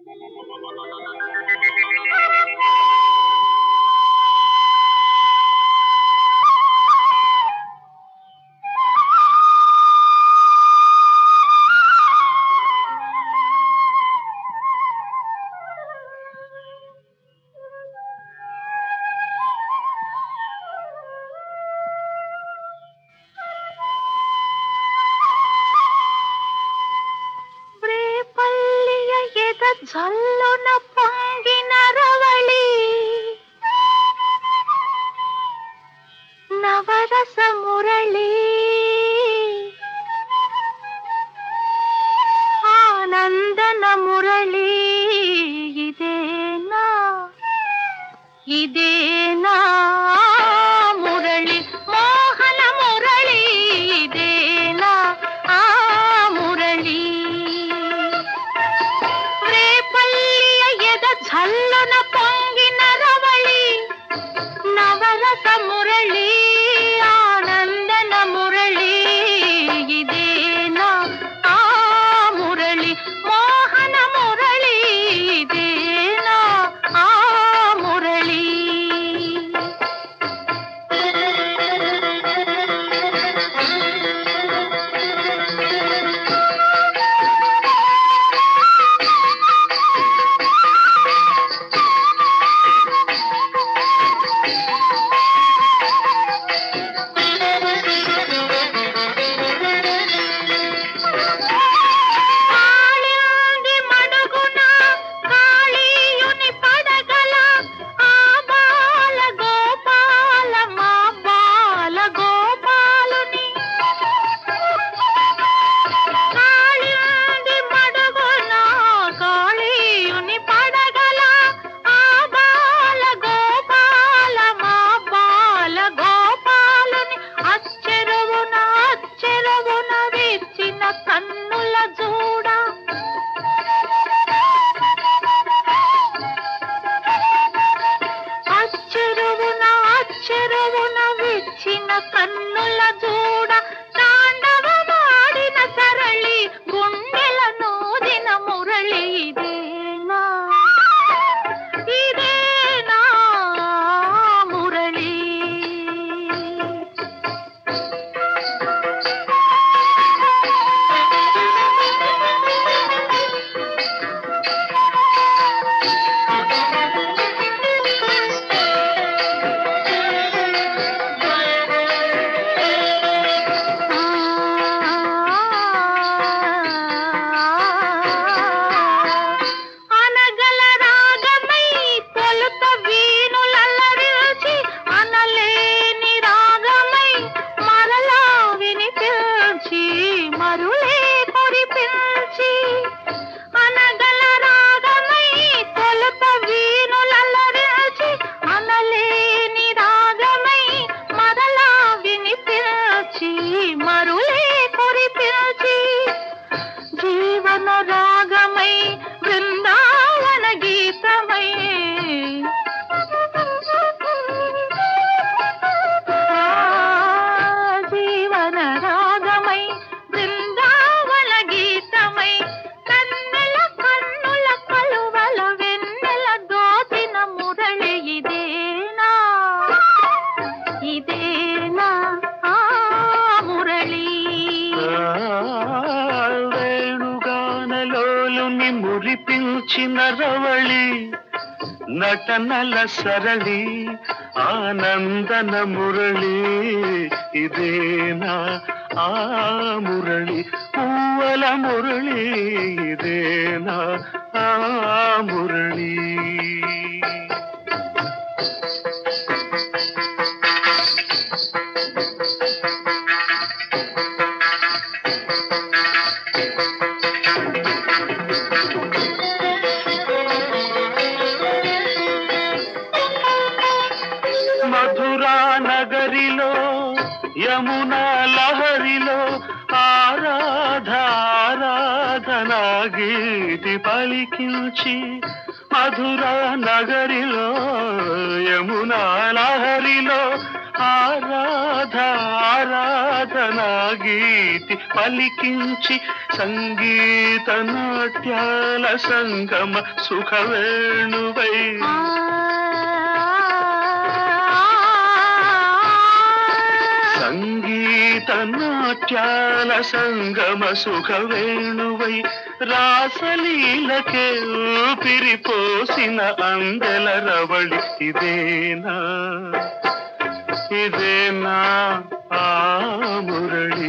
జల్లున పొంగిన రవళి నవరస మురళి ఆనందన మురళి ఇదేనా ఇదేనా మురళి మోహన మురళి ఇదేనా ఆ మురళి ಝಲ್ಲನ ಪೊಂಗಿನ ರವಳಿ ನವರಸ ಮುರಳಿ ಆನಂದನ ಮುರಳಿ ಇದೇನಾ ಆ ಮುರಳಿ ಮೋಹನ ಮುರಳಿ ಇದೇನಾ ಆ ಮುರಳಿ కన్నుల చూడ తాండవమాడిన సరళి గుండెల నూదిన మురళి ఇదేనా ఇదేనా మురళి జీవన రాగమై బృందావన గీతమై జీవన రాగమై బృందావన గీతమై కన్నుల కన్నుల కలువల వెన్నెల దోచిన మురళి ఇదేనా ఇదేనా ఆ మురళి మురిపించిన రవళి నటనల సరళి ఆనందన మురళి ఇదేనా ఆ మురళి పూవల మురళి ఇదేనా ఆ మురళి మధురా నగరిలో యమునా లహరిలో ఆరాధనా గీతి పలికించి మధురా నగరిలో యమునా లహరిలో ఆరాధనా గీతి పలికించి సంగీత నాట్యాల సంగమ సుఖవేణువై సంగీత నాట్యాల సంగమ సుఖవేణువై రాసలీలకే ఊపిరిపోసిన అందెల రవళి ఇదేనా ఆ మురళి.